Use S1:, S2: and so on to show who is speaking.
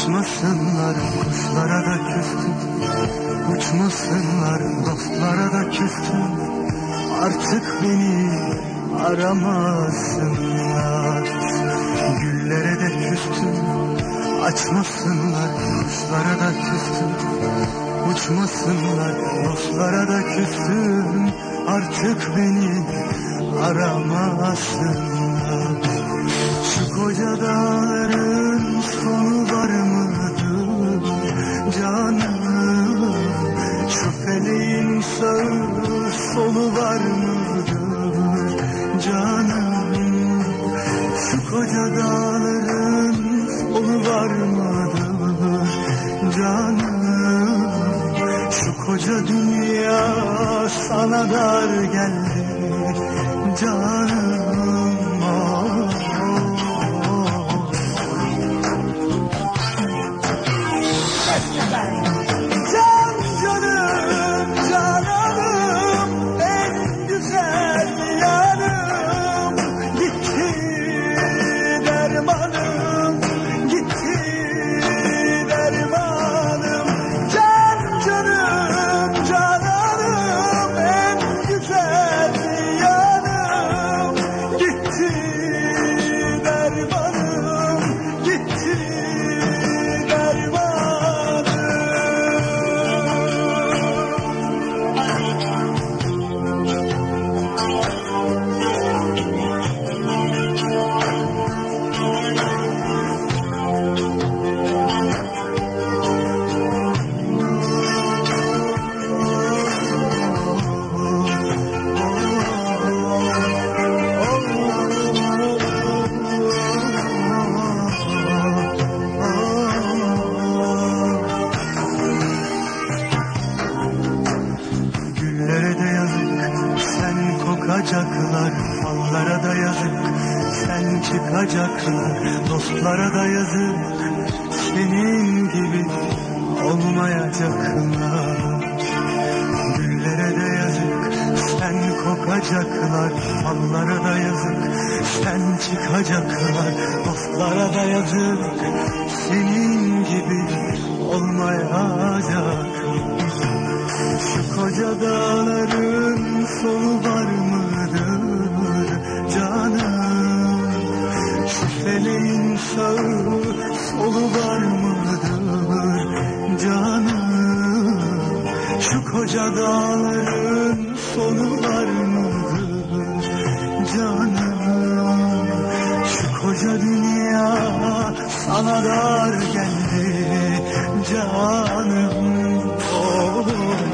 S1: Uçmasınlar kuşlara da küstüm, uçmasınlar dostlara da küstüm. Artık beni aramasınlar. Güllere de küstüm, açmasınlar kuşlara da küstüm. Uçmasınlar dostlara da küstüm. Artık beni aramasınlar. Şu koca dağların sonu var mıdır canım? Şu feleğin sağı solu var mıdır canım? Şu koca dağların sonu var mıdır canım? Şu koca dünya sana dar geldi canım. Kokacaklar, fallara da yazık. Sen çıkacaklar, dostlara da yazık. Senin gibi olmayacaklar. Güllere de yazık. Sen kokacaklar, fallara da yazık. Sen çıkacaklar, dostlara da yazık. Senin gibi olmayacaklar. Şu koca dağların sonu var mıdır canım? Şu feleğin sağı solu var mıdır canım? Şu koca dağların sonu var mıdır canım? Şu koca dünya sana dar geldi canım. Oh.